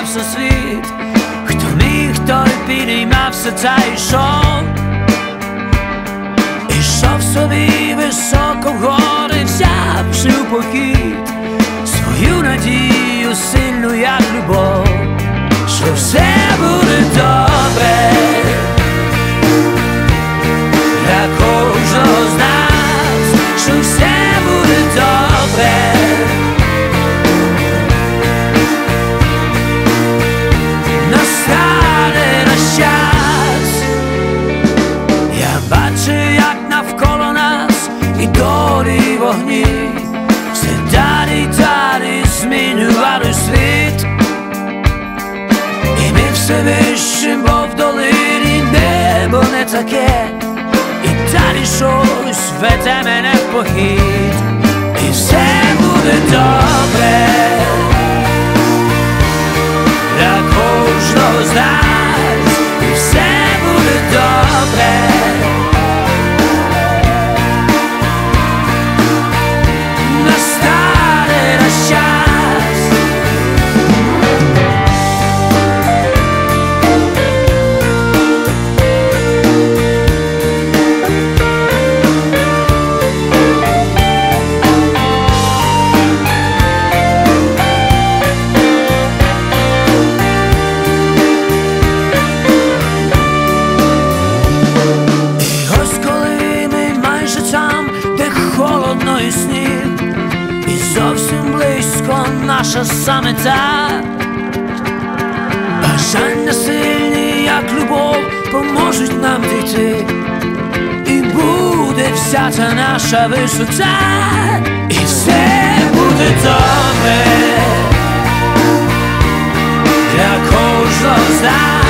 зламався світ. Хто міг, той підіймався та йшов. Ішов собі високо вгори, взявши у похід свою надію сильну, як любов, що все буде добре для кожного з нас, що все буде добре. Настане наш час. Я бачу, як навколо нас і долі вогні все далі й далі змінювали світ. І ми все вище, бо в долині небо не таке, і далі щось веде мене в похід. І все буде добре для кожного з нас, і все буде добре. Настане наш час. Холодно і сніг, і зовсім близько наша самета. Бажання сильні, як любов, поможуть нам дійти, і буде вся та наша висота, і все буде добре для кожного з нас.